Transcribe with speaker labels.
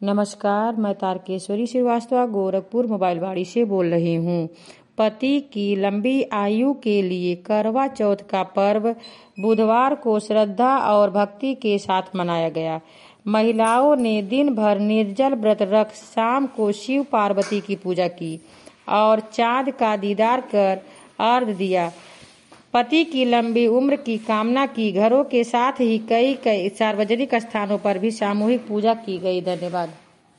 Speaker 1: नमस्कार, मैं तारकेश्वरी श्रीवास्तव गोरखपुर मोबाइलवाड़ी से बोल रही हूँ। पति की लंबी आयु के लिए करवा चौथ का पर्व बुधवार को श्रद्धा और भक्ति के साथ मनाया गया। महिलाओं ने दिन भर निर्जल व्रत रख शाम को शिव पार्वती की पूजा की और चांद का दीदार कर अर्घ्य दिया। पति की लंबी उम्र की कामना की। घरों के साथ ही कई सार्वजनिक स्थानों पर भी सामूहिक पूजा की गई। धन्यवाद।